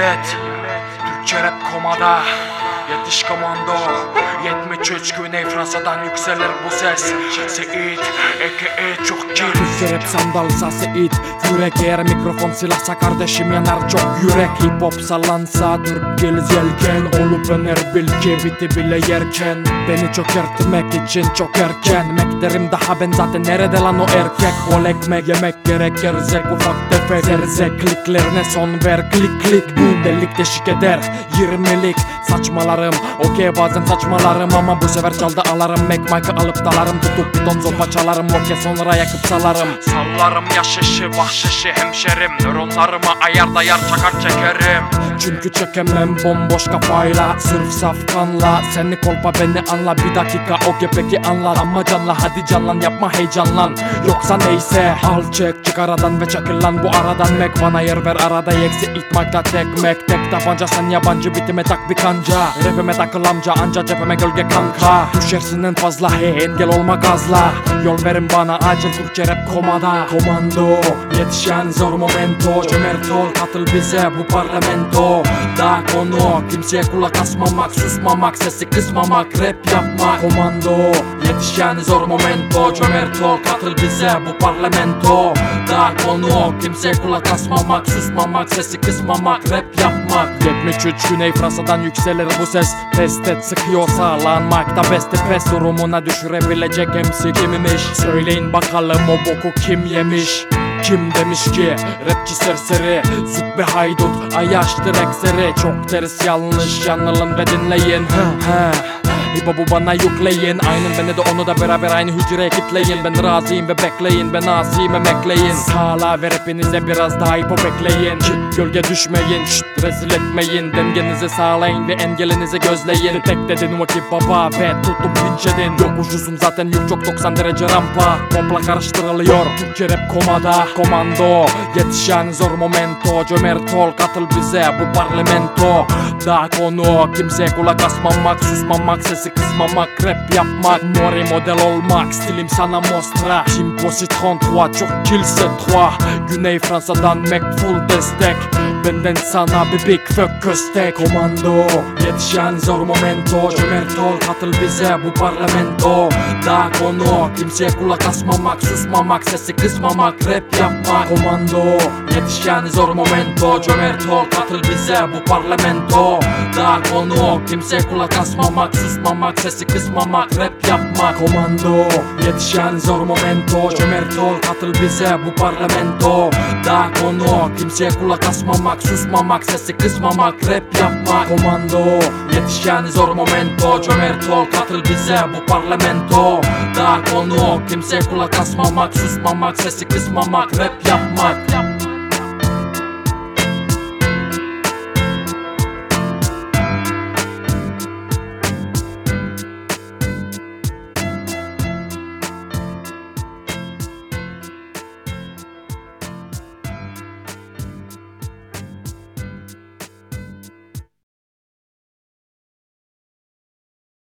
millet, Türkçe rap komada. Yetiş komando. 73 Güney Fransa'dan yükselir bu ses. Seit, a.k.a. çok kill. Türkçe rap sandalsa Seit. Yürek eğer mikrofon silahsa kardeşim yanar çok yürek. Hip hop sallansa Türk geliz yelken. Olup öner bil ki biti bile yerken. Beni çökertmek için çok erken. Mek derim daha ben zaten nerede lan o erkek. Bol ekmek yemek gerek gerzek ufak tefek. Zerzekliklerine son ver klik klik. Delik deşik eder 20'lik saçmalarım. Okey bazen saçmalarım ama bu sefer çaldı alarım. Mike'ı alıp dalarım, tutup bir ton zopa çalarım. Okey sonra yakıp salarım. Sallarım yaşışı vahşişi hemşerim. Nöronlarıma ayar dayar çakar çekerim. Çünkü çekemem bomboş kafayla. Sırf saf kanla. Seni kolpa beni anla. Bir dakika okey peki anla. Ama canla hadi canlan yapma heyecanlan. Yoksa neyse al çek çık aradan ve çakıl lan bu aradan. Mek bana yer ver arada yeksi itmakla tekmek. Tek tabanca sen yabancı bitime tak bir kanca. Rapime takıl amca anca cepheme gölge kanka. Düşersin en fazla hey engel olma gazla. Yol verin bana acil Türkçe rap komada. Komando yetişen zor momento. Cömert ol katıl bize bu parlamento. Daha konu kimseye kulak asmamak. Susmamak sesi kısmamak rap yapmak. Komando yetişen zor momento. Cömert ol katıl bize bu parlamento. Daha konu kimseye kulak asmamak. Susmamak sesi kısmamak rap yapmak. 73 Güney Fransa'dan yükselir bu ses. Test et sıkıyorsa lanmakta beste pes. Durumuna düşürebilecek MC kimmiş? Söyleyin bakalım o boku kim yemiş? Kim demiş ki rapçi serseri züppe haydut ayaştır ekseri. Çok ters yanlış yanılın ve dinleyin. Bu bana yükleyin. Aynen beni de onu da beraber aynı hücreye kitleyin. Ben razıyım ve bekleyin. Ben asiyim emekleyin. Hala ve rapinize biraz daha hip hop ekleyin. Gölge düşmeyin, rezil etmeyin. Dengenizi sağlayın ve engelinizi gözleyin. Tek dedin vakit baba ve tutup pinç edin. Yok ucuzum zaten yük çok 90 derece rampa. Popla karıştırılıyor Türkçe rap komada. Komando yetişen zor momento. Cömert ol katıl bize bu parlamento. Daha konu kimseye kulak asmamak. Susmamak sesi kısmamak rap yapmak. Mori model olmak stilim sana mostra. Timposi 33 çok kilse 3. Güney Fransa'dan Mac full destek. Benden sana bir big fuck köstek. Komando yetişen zor momento. Cömert ol katıl bize bu parlamento. Daha konu kimseye kulak asmamak. Susmamak sesi kısmamak rap yapmak. Komando yetişen zor momento. Cömert ol katıl bize bu parlamento. Daha konu kimseye kulak asmamak. Susmamak sesi kısmamak rap yapmak. Komando yetişen zor momento. Cömert ol katıl bize bu parlamento. Daha konu kimseye kulak asmamak. Susmamak sesi kısmamak rap yapmak. Komando yetişen zor momento. Cömert ol katıl bize bu parlamento. Daha konu kimseye kulak asmamak. Susmamak sesi kısmamak rap yapmak.